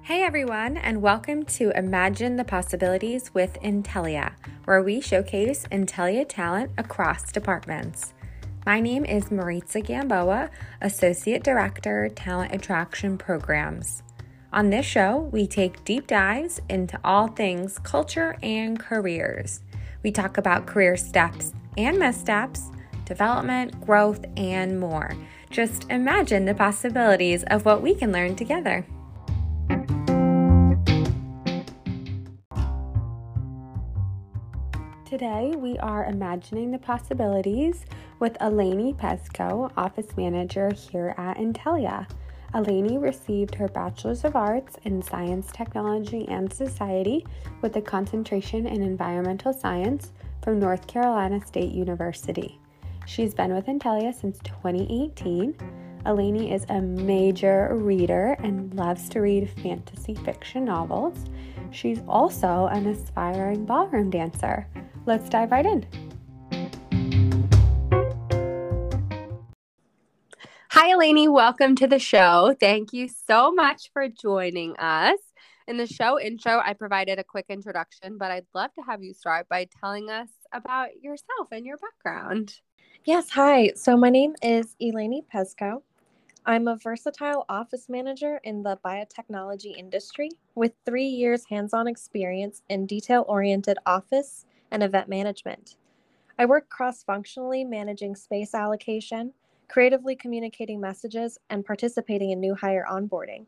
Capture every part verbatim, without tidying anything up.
Hey everyone, and welcome to Imagine the Possibilities with Intelia, where we showcase Intelia talent across departments. My name is Maritza Gamboa, Associate Director, Talent Attraction Programs. On this show, we take deep dives into all things culture and careers. We talk about career steps and missteps, development, growth, and more. Just imagine the possibilities of what we can learn together. Today, we are imagining the possibilities with Eleni Pesco, Office Manager here at Intelia. Eleni received her Bachelor's of Arts in Science, Technology, and Society with a concentration in Environmental Science from North Carolina State University. She's been with Intelia since twenty eighteen. Eleni is a major reader and loves to read fantasy fiction novels. She's also an aspiring ballroom dancer. Let's dive right in. Hi, Eleni. Welcome to the show. Thank you so much for joining us. In the show intro, I provided a quick introduction, but I'd love to have you start by telling us about yourself and your background. Yes, hi. So my name is Eleni Pesco. I'm a versatile office manager in the biotechnology industry with three years hands-on experience in detail-oriented office and event management. I work cross-functionally managing space allocation, creatively communicating messages, and participating in new hire onboarding.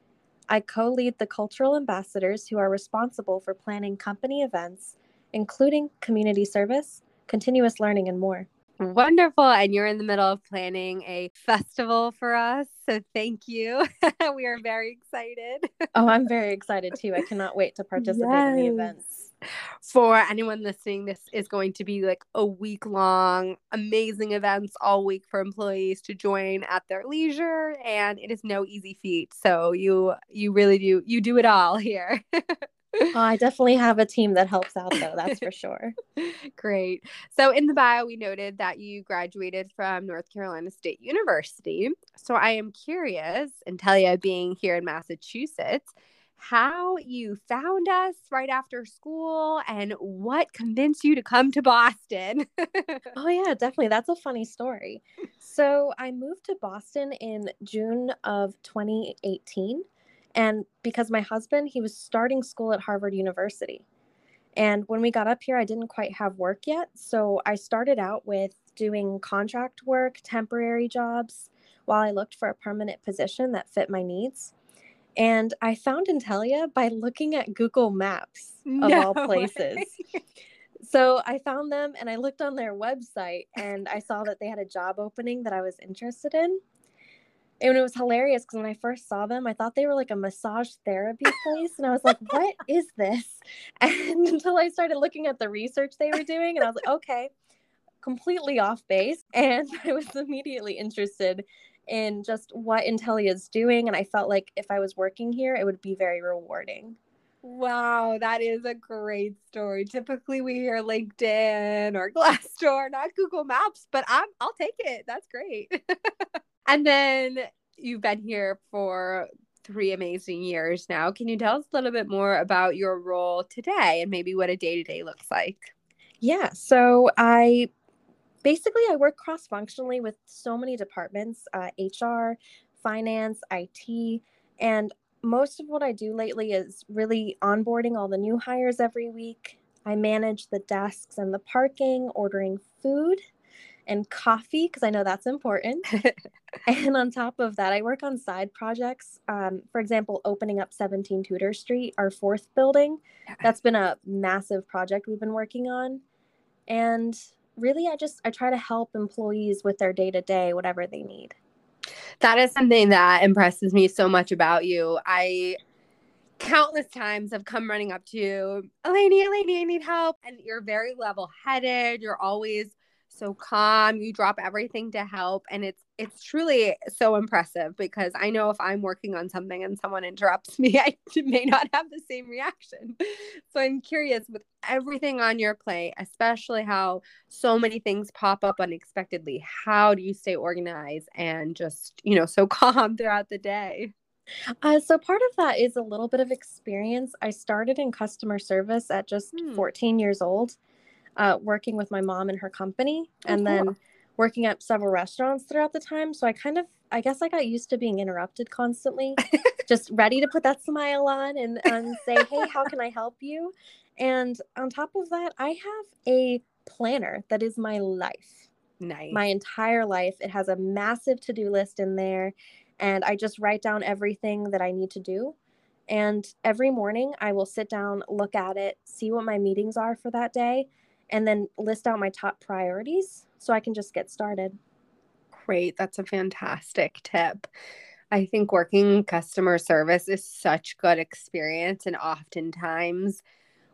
I co-lead the cultural ambassadors who are responsible for planning company events, including community service, continuous learning, and more. Wonderful. And you're in the middle of planning a festival for us. So thank you. We are very excited. Oh, I'm very excited too. I cannot wait to participate yes. in the events. For anyone listening, this is going to be like a week long, amazing events all week for employees to join at their leisure. And it is no easy feat. So you, you really do, you do it all here. Oh, I definitely have a team that helps out, though. That's for sure. Great. So in the bio, we noted that you graduated from North Carolina State University. So I am curious, Intelia being here in Massachusetts, how you found us right after school and what convinced you to come to Boston. Oh, yeah, definitely. That's a funny story. So I moved to Boston in June of twenty eighteen. And because my husband, he was starting school at Harvard University. And when we got up here, I didn't quite have work yet. So I started out with doing contract work, temporary jobs, while I looked for a permanent position that fit my needs. And I found Intelia by looking at Google Maps, of No all places. way. So I found them and I looked on their website and I saw that they had a job opening that I was interested in. And it was hilarious because when I first saw them, I thought they were like a massage therapy place. And I was like, what is this? And until I started looking at the research they were doing, and I was like, okay, completely off base. And I was immediately interested in just what Intelia is doing. And I felt like if I was working here, it would be very rewarding. Wow, that is a great story. Typically we hear LinkedIn or Glassdoor, not Google Maps, but I'm, I'll take it. That's great. And then you've been here for three amazing years now. Can you tell us a little bit more about your role today and maybe what a day-to-day looks like? Yeah, so I basically I work cross-functionally with so many departments, uh, H R, finance, I T, and most of what I do lately is really onboarding all the new hires every week. I manage the desks and the parking, ordering food and coffee, because I know that's important. And on top of that, I work on side projects. Um, for example, opening up seventeen Tudor Street, our fourth building. That's been a massive project we've been working on. And really, I just, I try to help employees with their day-to-day, whatever they need. That is something that impresses me so much about you. I countless times have come running up to you, Eleni, Eleni, I need help. And you're very level-headed. You're always so calm. You drop everything to help. And it's it's truly so impressive because I know if I'm working on something and someone interrupts me, I may not have the same reaction. So I'm curious, with everything on your plate, especially how so many things pop up unexpectedly, how do you stay organized and just, you know, so calm throughout the day? Uh, so part of that is a little bit of experience. I started in customer service at just Hmm. fourteen years old, uh, working with my mom and her company, Oh, and cool. then working at several restaurants throughout the time. So I kind of, I guess I got used to being interrupted constantly, just ready to put that smile on and, and say, hey, how can I help you? And on top of that, I have a planner that is my life. Nice. My entire life. It has a massive to-do list in there, and I just write down everything that I need to do. And every morning I will sit down, look at it, see what my meetings are for that day, and then list out my top priorities so I can just get started. Great. That's a fantastic tip. I think working customer service is such good experience, and oftentimes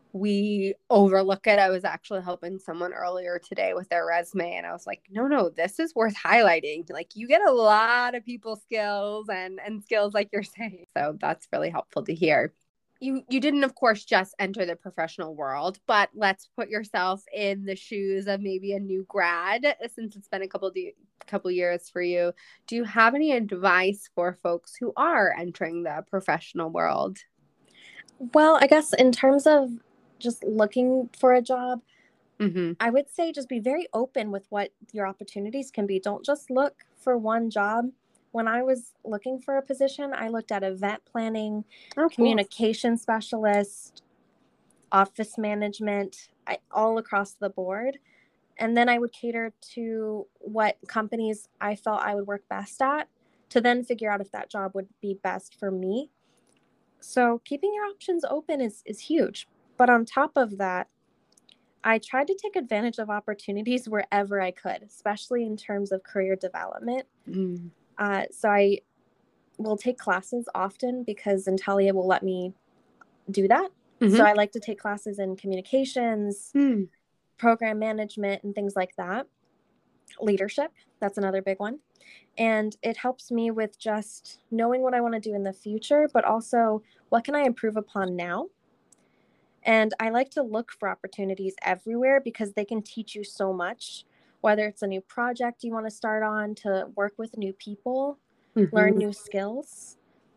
we overlook it. I was actually helping someone earlier today with their resume, and I was like, no, no, this is worth highlighting. Like, you get a lot of people skills and and skills like you're saying. So that's really helpful to hear. You you didn't, of course, just enter the professional world, but let's put yourself in the shoes of maybe a new grad, since it's been a couple de- couple years for you. Do you have any advice for folks who are entering the professional world? Well, I guess in terms of just looking for a job, Mm-hmm. I would say just be very open with what your opportunities can be. Don't just look for one job. When I was looking for a position, I looked at event planning, Oh, cool. communication specialist, office management, I, all across the board. And then I would cater to what companies I felt I would work best at to then figure out if that job would be best for me. So keeping your options open is, is huge. But on top of that, I tried to take advantage of opportunities wherever I could, especially in terms of career development. Mm. Uh, so I will take classes often because Intelia will let me do that. So Mm-hmm. I like to take classes in communications, Mm. program management, and things like that. Leadership, that's another big one. And it helps me with just knowing what I want to do in the future, but also what can I improve upon now? And I like to look for opportunities everywhere because they can teach you so much, whether it's a new project you want to start on, to work with new people, learn Mm-hmm. new skills.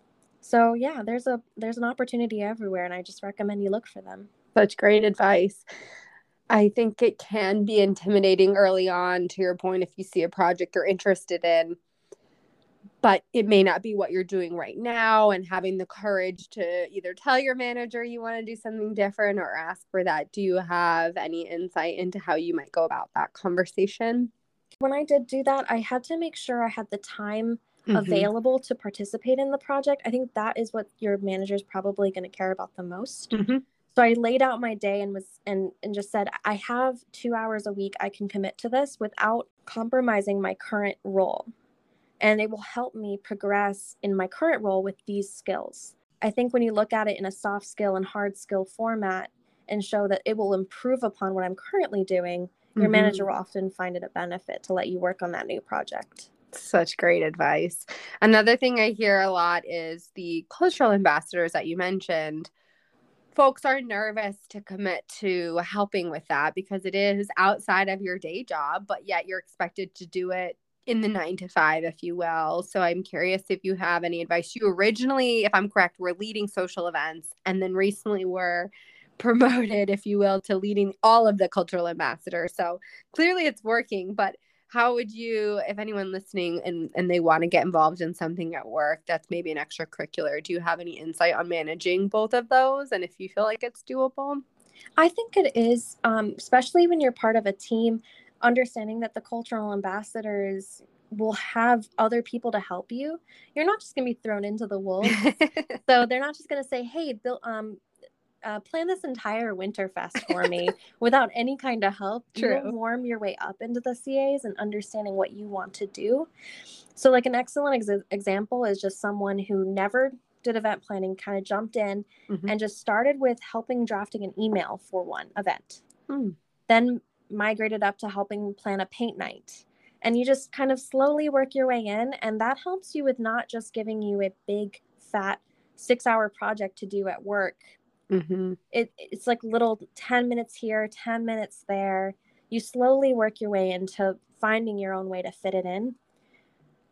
So yeah, there's a there's an opportunity everywhere, and I just recommend you look for them. Such great advice. I think it can be intimidating early on, to your point, if you see a project you're interested in, but it may not be what you're doing right now. And having the courage to either tell your manager you want to do something different or ask for that. Do you have any insight into how you might go about that conversation? When I did do that, I had to make sure I had the time Mm-hmm. available to participate in the project. I think that is what your manager is probably going to care about the most. Mm-hmm. So I laid out my day and was and and just said I have two hours a week I can commit to this without compromising my current role. And it will help me progress in my current role with these skills. I think when you look at it in a soft skill and hard skill format and show that it will improve upon what I'm currently doing, your Mm-hmm. manager will often find it a benefit to let you work on that new project. Such great advice. Another thing I hear a lot is the cultural ambassadors that you mentioned. Folks are nervous to commit to helping with that because it is outside of your day job, but yet you're expected to do it in the nine to five, if you will. So I'm curious if you have any advice. You originally, if I'm correct, were leading social events and then recently were promoted, if you will, to leading all of the cultural ambassadors. So clearly it's working, but how would you, if anyone listening and, and they want to get involved in something at work that's maybe an extracurricular, do you have any insight on managing both of those and if you feel like it's doable? I think it is, um, especially when you're part of a team, understanding that the cultural ambassadors will have other people to help you. You're not just going to be thrown into the wolves. So they're not just going to say, hey, Bill, um, uh, plan this entire Winterfest for me without any kind of help. You'll True. warm your way up into the C As and understanding what you want to do. So, like, an excellent ex- example is just someone who never did event planning, kind of jumped in Mm-hmm. and just started with helping drafting an email for one event, Hmm. then migrated up to helping plan a paint night. And you just kind of slowly work your way in. And that helps you with not just giving you a big, fat, six hour project to do at work. Mm-hmm. It, it's like little ten minutes here, ten minutes there. You slowly work your way into finding your own way to fit it in.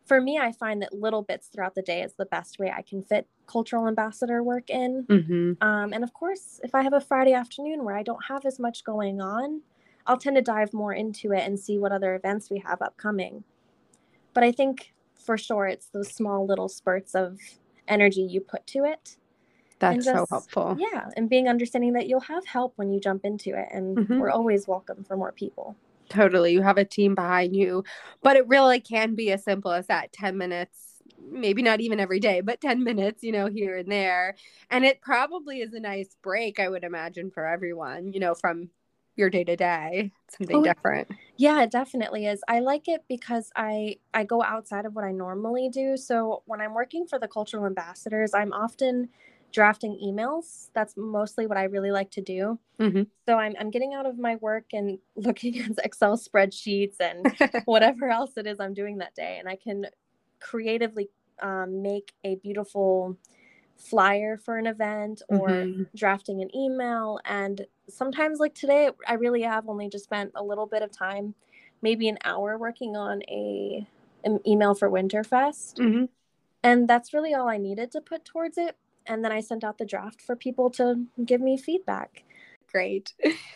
for me, I find that little bits throughout the day is the best way I can fit cultural ambassador work in. Mm-hmm. Um, and of course, if I have a Friday afternoon where I don't have as much going on, I'll tend to dive more into it and see what other events we have upcoming. But I think for sure it's those small little spurts of energy you put to it. That's and just, so helpful. Yeah. And being understanding that you'll have help when you jump into it. And mm-hmm. we're always welcome for more people. Totally. You have a team behind you, but it really can be as simple as that ten minutes, maybe not even every day, but ten minutes, you know, here and there. And it probably is a nice break, I would imagine, for everyone, you know, from your day to day, something oh, different. Yeah, it definitely is. I like it because I, I go outside of what I normally do. So when I'm working for the cultural ambassadors, I'm often drafting emails. That's mostly what I really like to do. Mm-hmm. So I'm I'm getting out of my work and looking at Excel spreadsheets and whatever else it is I'm doing that day. And I can creatively um, make a beautiful flyer for an event or mm-hmm. drafting an email. And sometimes like today, I really have only just spent a little bit of time, maybe an hour working on a an email for Winterfest. Mm-hmm. And that's really all I needed to put towards it. And then I sent out the draft for people to give me feedback. Great.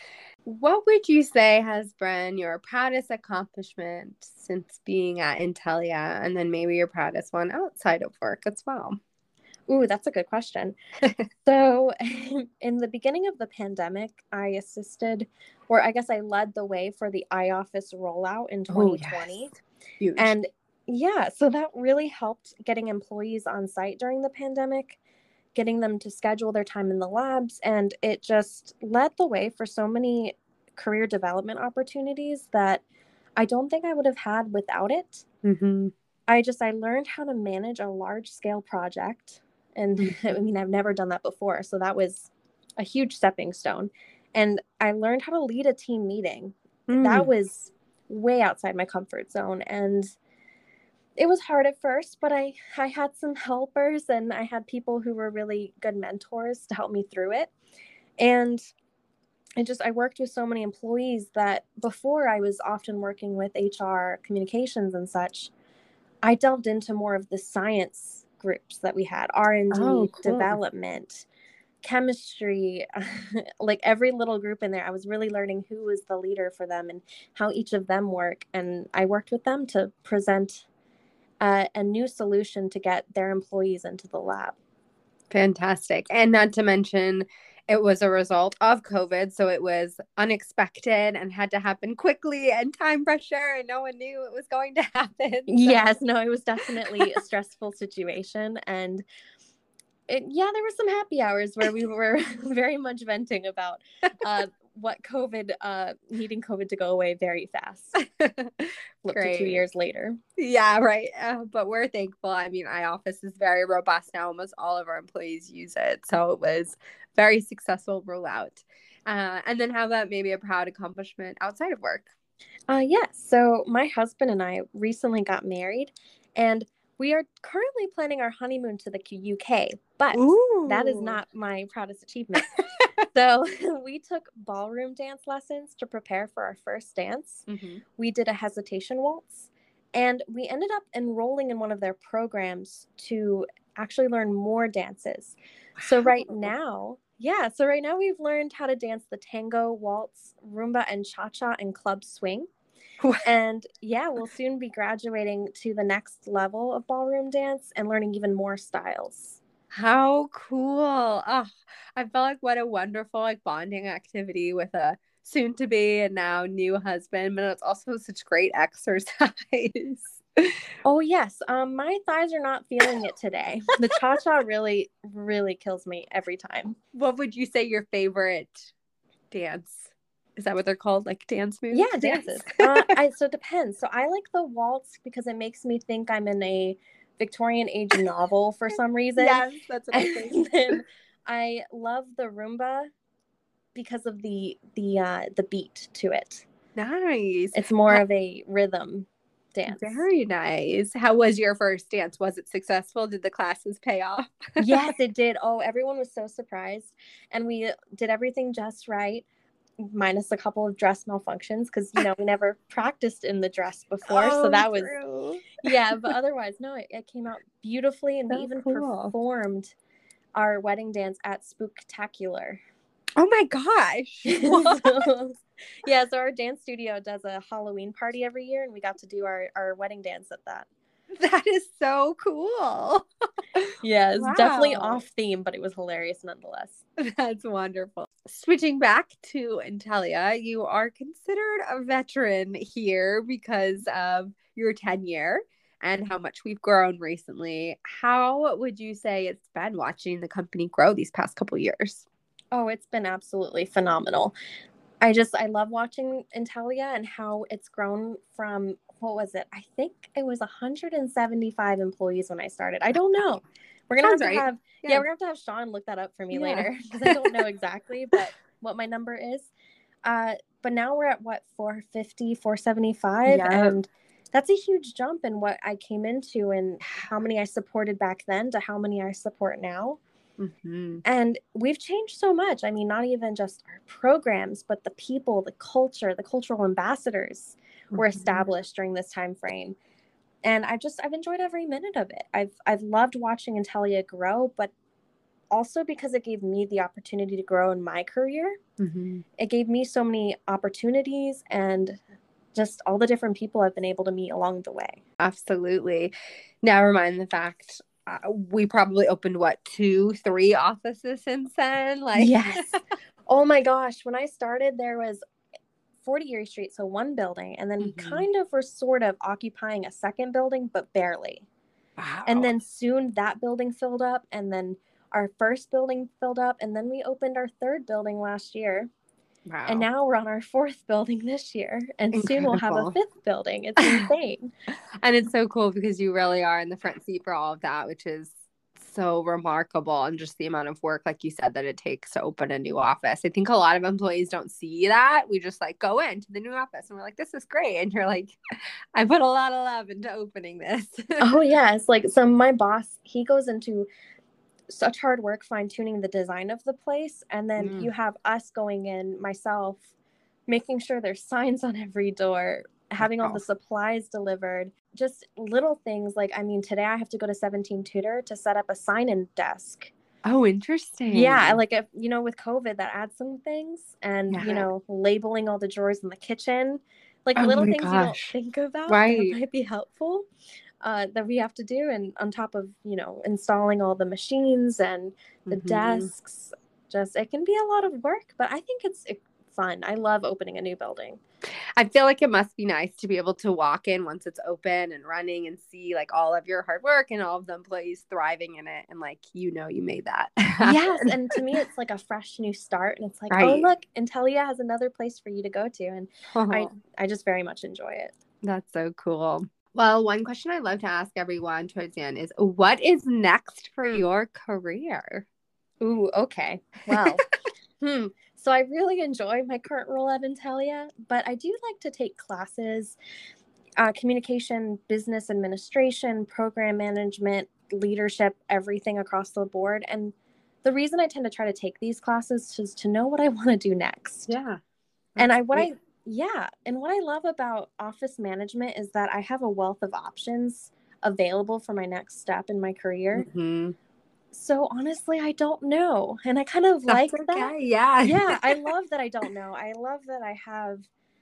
What would you say has been your proudest accomplishment since being at Intelia, and then maybe your proudest one outside of work as well? Ooh, that's a good question. So in the beginning of the pandemic, I assisted, or I guess I led the way for the iOffice rollout in twenty twenty. Oh, yes. Huge. And yeah, so that really helped getting employees on site during the pandemic, getting them to schedule their time in the labs. And it just led the way for so many career development opportunities that I don't think I would have had without it. Mm-hmm. I just, I learned how to manage a large scale project. And mm-hmm. I mean, I've never done that before. So that was a huge stepping stone. And I learned how to lead a team meeting. Mm. That was way outside my comfort zone. And it was hard at first, but I, I had some helpers and I had people who were really good mentors to help me through it. And I just, I worked with so many employees that before I was often working with H R communications and such, I delved into more of the science groups that we had, R and D, oh, cool. development, chemistry, like every little group in there. I was really learning who was the leader for them and how each of them work. And I worked with them to present Uh, a new solution to get their employees into the lab. Fantastic. And not to mention, it was a result of COVID. So it was unexpected and had to happen quickly and time pressure, and no one knew it was going to happen. So. Yes, no, it was definitely a stressful situation. And it, yeah, there were some happy hours where we were very much venting about uh, what COVID, uh, needing COVID to go away very fast. Look to two years later. Yeah, right. Uh, but we're thankful. I mean, iOffice is very robust now. Almost all of our employees use it. So it was very successful rollout. Uh, and then how about maybe a proud accomplishment outside of work? Uh, yes. So my husband and I recently got married, and we are currently planning our honeymoon to the U K, but Ooh. That is not my proudest achievement. So we took ballroom dance lessons to prepare for our first dance. Mm-hmm. We did a hesitation waltz, and we ended up enrolling in one of their programs to actually learn more dances. Wow. So right now, yeah, so right now we've learned how to dance the tango, waltz, rumba, and cha-cha and club swing. And yeah, we'll soon be graduating to the next level of ballroom dance and learning even more styles. How cool. Oh, I felt like what a wonderful like bonding activity with a soon to be and now new husband, but it's also such great exercise. Oh yes. Um, my thighs are not feeling it today. The cha-cha really, really kills me every time. What would you say your favorite dance? Is that what they're called? Like dance moves? Yeah, dances. uh, I, so it depends. So I like the waltz because it makes me think I'm in a Victorian age novel for some reason. Yes, that's what I think. And then I love the rumba because of the the uh, the beat to it. Nice. It's more How- of a rhythm dance. Very nice. How was your first dance? Was it successful? Did the classes pay off? Yes, it did. Oh, everyone was so surprised, and we did everything just right. minus a couple of dress malfunctions because, you know, we never practiced in the dress before. So Oh, that was, true. yeah, but otherwise, no, it, it came out beautifully. And we So even cool. performed our wedding dance at Spooktacular. Oh my gosh. What? So, yeah, so our dance studio does a Halloween party every year, and we got to do our, our wedding dance at that. That is so cool. Yeah, it's definitely Wow. off theme, but it was hilarious nonetheless. That's wonderful. Switching back to Intelia, you are considered a veteran here because of your tenure and how much we've grown recently. How would you say it's been watching the company grow these past couple years? Oh, it's been absolutely phenomenal. I just, I love watching Intelia and how it's grown from, what was it? I think it was one hundred seventy-five employees when I started. I don't know. We're going to have to right. have, yeah. yeah, we're going to have to have Sean look that up for me yeah. later because I don't know exactly, but what my number is. Uh, but now we're at what, four fifty, four seventy-five. Yep. And that's a huge jump in what I came into and how many I supported back then to how many I support now. Mm-hmm. And we've changed so much. I mean, not even just our programs, but the people, the culture, the cultural ambassadors mm-hmm. were established during this time frame. And I just, I've enjoyed every minute of it. I've, I've loved watching Intelia grow, but also because it gave me the opportunity to grow in my career. Mm-hmm. It gave me so many opportunities and just all the different people I've been able to meet along the way. Absolutely. Never mind the fact uh, we probably opened what, two, three offices since then. Like, yes. Oh my gosh. When I started, there was forty Erie Street, so one building, and then mm-hmm. we kind of were sort of occupying a second building, but barely. Wow. And then soon that building filled up, and then our first building filled up, and then we opened our third building last year. Wow. And now we're on our fourth building this year, and Incredible. Soon we'll have a fifth building. It's insane. And it's so cool because you really are in the front seat for all of that, which is so remarkable. And just the amount of work, like you said, that it takes to open a new office. I think a lot of employees don't see that. We just like go into the new office and we're like, this is great. And you're like, I put a lot of love into opening this. Oh, yeah. It's like, so my boss, he goes into such hard work fine-tuning the design of the place, and then mm. you have us going in, myself making sure there's signs on every door, having all oh. the supplies delivered, just little things like, I mean, today I have to go to seventeen Tutor to set up a sign-in desk. Oh, interesting. Yeah, like, if, you know, with COVID that adds some things, and yeah. you know, labeling all the drawers in the kitchen, like oh little things gosh. You don't think about right. that might be helpful. Uh, that we have to do, and on top of, you know, installing all the machines and the mm-hmm. desks, just it can be a lot of work, but I think it's fun. I love opening a new building. I feel like it must be nice to be able to walk in once it's open and running and see like all of your hard work and all of the employees thriving in it, and like, you know, you made that happen. Yes, and to me it's like a fresh new start, and it's like right. oh look, Intelia has another place for you to go to, and oh. I I just very much enjoy it. That's so cool. Well, one question I love to ask everyone towards the end is, what is next for your career? Ooh, okay. Well, hmm. So I really enjoy my current role at Intelia, but I do like to take classes, uh, communication, business administration, program management, leadership, everything across the board. And the reason I tend to try to take these classes is to know what I want to do next. Yeah. And I what great. I Yeah. And what I love about office management is that I have a wealth of options available for my next step in my career. Mm-hmm. So honestly, I don't know. And I kind of That's like okay. that. Yeah. Yeah. I love that I don't know. I love that I have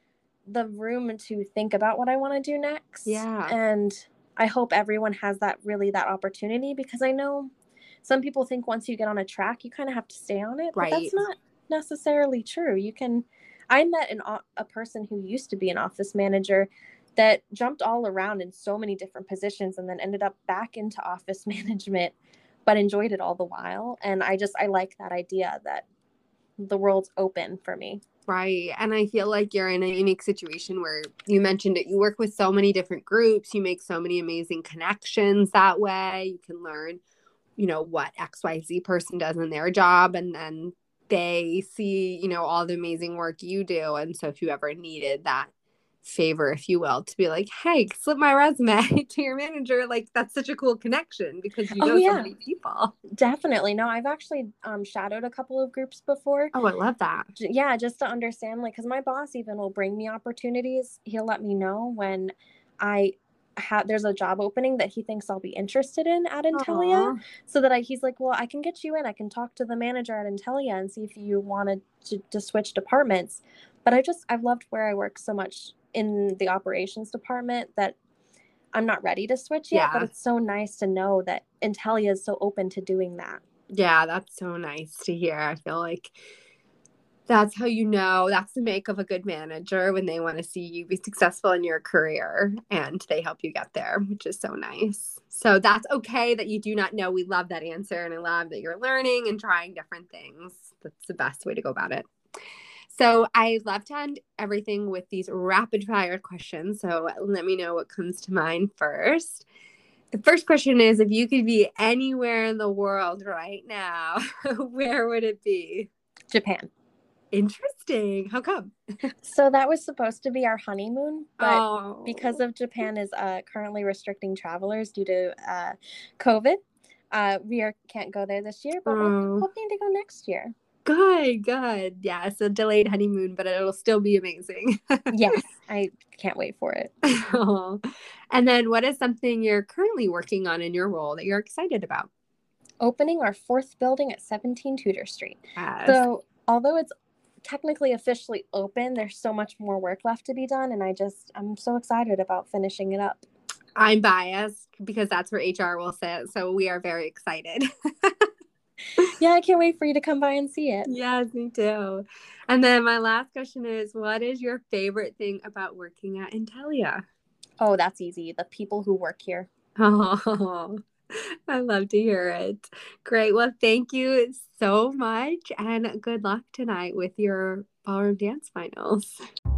the room to think about what I want to do next. Yeah. And I hope everyone has that really that opportunity, because I know some people think once you get on a track, you kind of have to stay on it. But right. that's not necessarily true. You can I met an, a person who used to be an office manager that jumped all around in so many different positions and then ended up back into office management, but enjoyed it all the while. And I just, I like that idea that the world's open for me. Right. And I feel like you're in a unique situation where you mentioned it. You work with so many different groups. You make so many amazing connections that way. You can learn, you know, what X Y Z person does in their job. And then they see, you know, all the amazing work you do. And so if you ever needed that favor, if you will, to be like, hey, slip my resume to your manager. Like, that's such a cool connection because you know Oh, yeah. so many people. Definitely. No, I've actually um, shadowed a couple of groups before. Oh, I love that. Yeah, just to understand, like, because my boss even will bring me opportunities. He'll let me know when I have, there's a job opening that he thinks I'll be interested in at Intelia. Aww. So that I, he's like, well, I can get you in. I can talk to the manager at Intelia and see if you wanted to, to switch departments. But I just, I've loved where I work so much in the operations department that I'm not ready to switch yet, Yeah. but it's so nice to know that Intelia is so open to doing that. Yeah, that's so nice to hear. I feel like that's how you know, that's the make of a good manager, when they want to see you be successful in your career and they help you get there, which is so nice. So that's okay that you do not know. We love that answer, and I love that you're learning and trying different things. That's the best way to go about it. So I love to end everything with these rapid fire questions. So let me know what comes to mind first. The first question is, if you could be anywhere in the world right now, where would it be? Japan. Interesting. How come? So that was supposed to be our honeymoon, but oh. because of Japan is uh, currently restricting travelers due to uh, COVID, uh, we are, can't go there this year, but oh. we're hoping to go next year. Good, good. Yeah, it's a delayed honeymoon, but it'll still be amazing. Yes, I can't wait for it. Oh. And then what is something you're currently working on in your role that you're excited about? Opening our fourth building at seventeen Tudor Street. Yes. So although it's technically officially open, there's so much more work left to be done. And I just, I'm so excited about finishing it up. I'm biased because that's where H R will sit. So we are very excited. Yeah, I can't wait for you to come by and see it. Yes, me too. And then my last question is, what is your favorite thing about working at Intelia? Oh, that's easy. The people who work here. Oh, I love to hear it. Great. Well, thank you so much, and good luck tonight with your ballroom dance finals.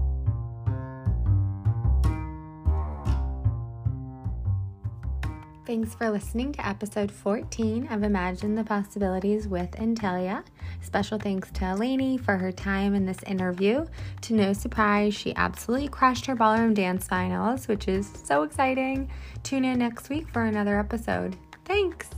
Thanks for listening to episode fourteen of Imagine the Possibilities with Intelia. Special thanks to Eleni for her time in this interview. To no surprise, she absolutely crushed her ballroom dance finals, which is so exciting. Tune in next week for another episode. Thanks!